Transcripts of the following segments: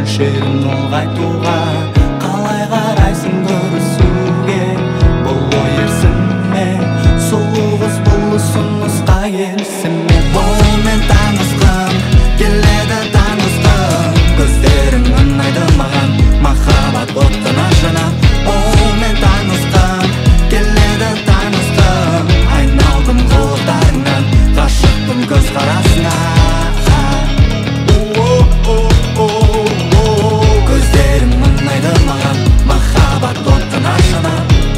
мөлшерін ұлғайтуға. Қалай қарайсың көрісуге, бұл ой ерсіме, сұлу қыз бұл ұсынысқа келісіме. Бұлмен танысқым келеді, танысқым көздерің ұнайды маған, махаббат оттың ашына. Бұлмен танысқым келеді, танысқым айналдым қылықтарыңнан, ғашықпын көзқарасыңа. Көздерің ұнайды маған, махаббат оттың ашына.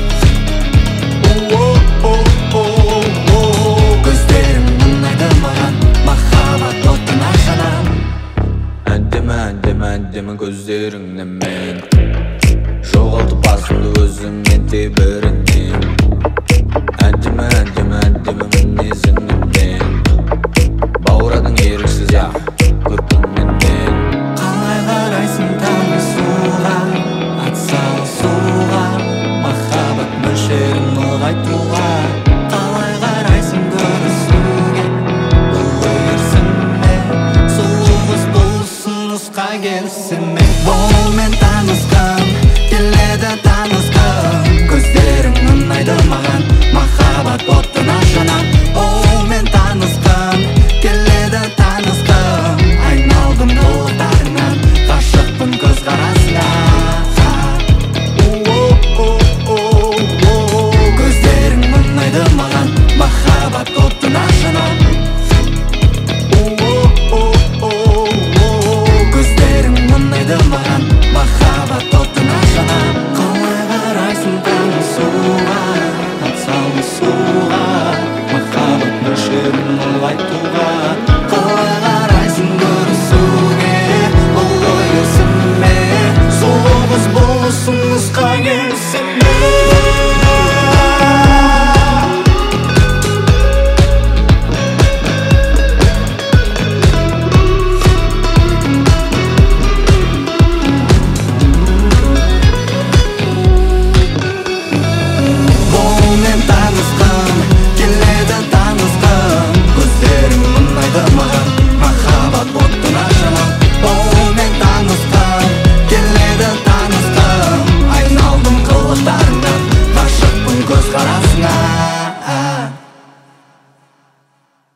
Көздерің ұнайды маған, махаббат оттың ашына. Әндемі, әндемі, әндемі көздеріңнен мен жоғалтып басымды өзіммен тебірінен. Әндемі, әндемі, әндемі мінезіңнен мен бауырадың еріксіз көркің менен. Қалай қарайсың танысуға, атсалысуға, махаббат мөлшерін ұлғайтуға. Қалай қарайсың көрісуге, бұл ой ерсіме, сұлу қыз бұл ұсынысқа келісіме. Бұлмен танысқым келеді, танысқым көздерің ұнайды маған, махаббат оттың